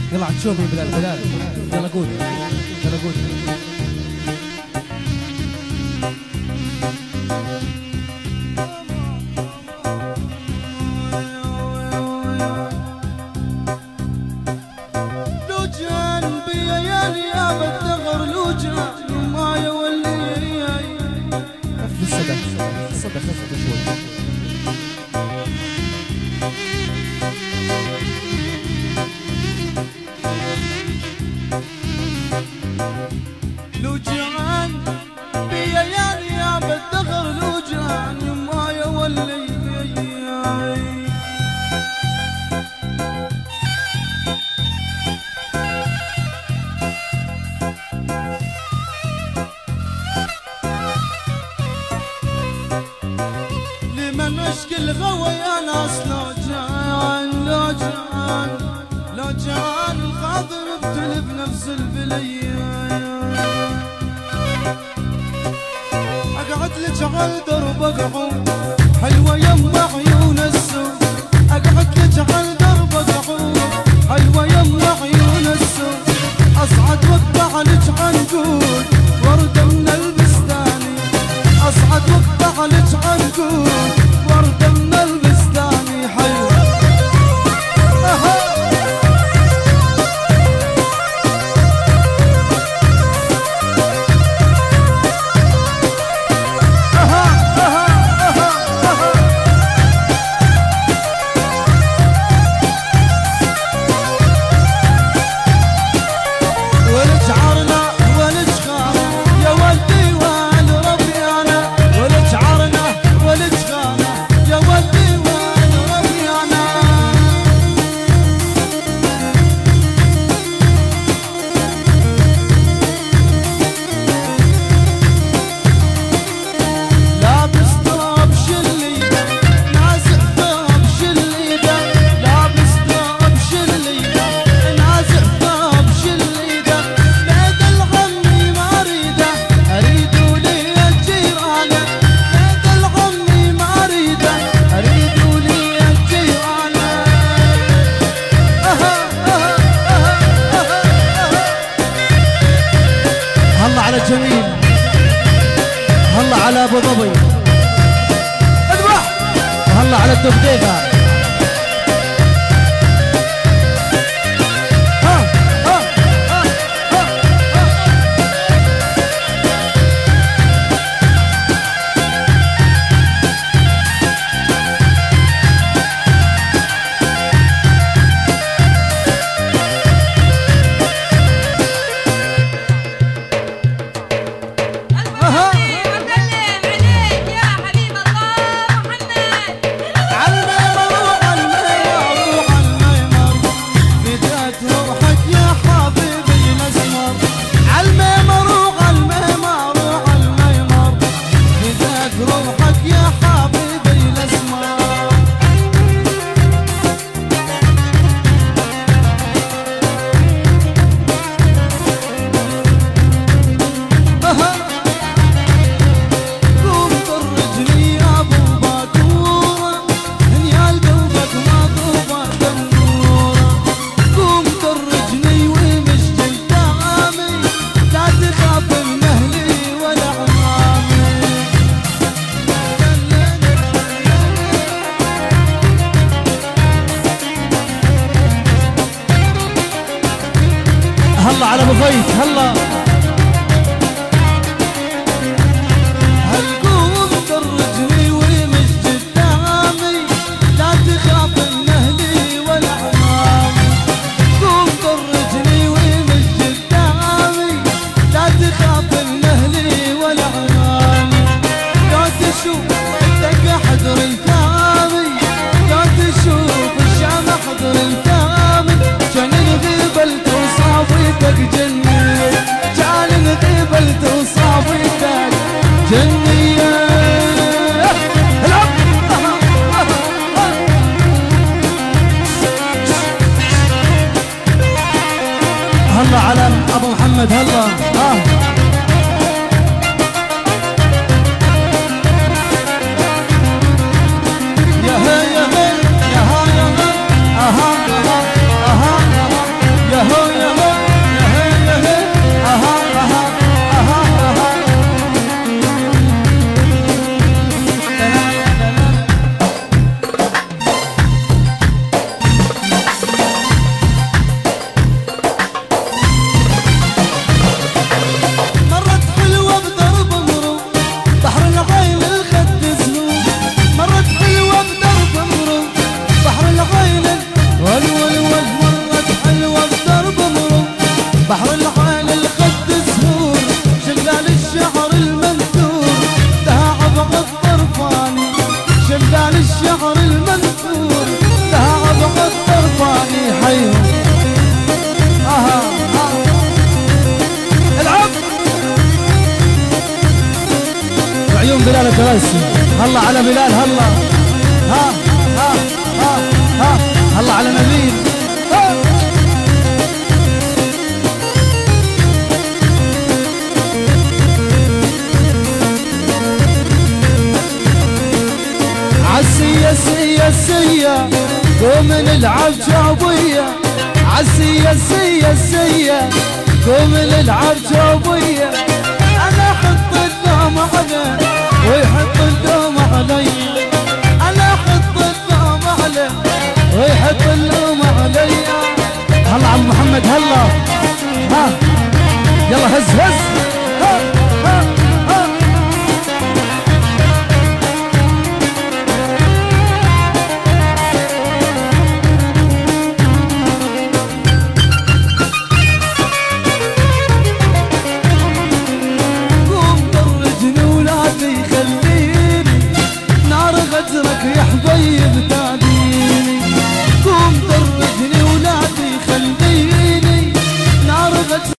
يلا عتشوفي بلال بلال، يلا قول يلا قول. لو جان بيا يا نياب الدغر، لو جان ما يولي الصدى الصدى خفت شوي. لو جان بيا يا نياب الدغر، لو جان ما يولي لمن اشكي الغوى يا ناس. لو جان لو جان لو جان الخاطر ابتلي بنفس البليه، اقعد لك على درب اقعد حلوه يما عيون السود، اقعد لك على درب اقعد حلوه يما عيون السود، اصعد واقطع لك عنقود ورده من البستاني، اصعد واقطع لك عنقود ورده من البستاني حلوه. جميل هلا على ابو ظبي اذبح، وهلا على الدبديبه. هلا على ابو فيس هلا. هالقوم درجني ومش قدامي، لا تخاف من اهلي ولا عمامي، قوم درجني ومش قدامي، لا تخاف من اهلي ولا عمامي، لا تشوف عندك حضر الكامي، لا تشوف الشام حضر الكامي، كان انغبلت وصافيتك جنية، كان انغبلت وصافيتك جنية. هلا على ابو محمد هلا. يا هي يا هي يا ها يا ها يا ها يا ها يا بلال الدراسي. هلا على بلال، هلا ها ها ها ها، هلا على نبيل. عالسية سية سية قوم نلعب جعبية، عالسية سية سية قوم نلعب جعبية. أنا أحط الدم عليه ويحط اللوم علي، أنا أحط الدم عليه ويحط اللوم علي. هلا عم محمد، هلا ها، يلا هز هز.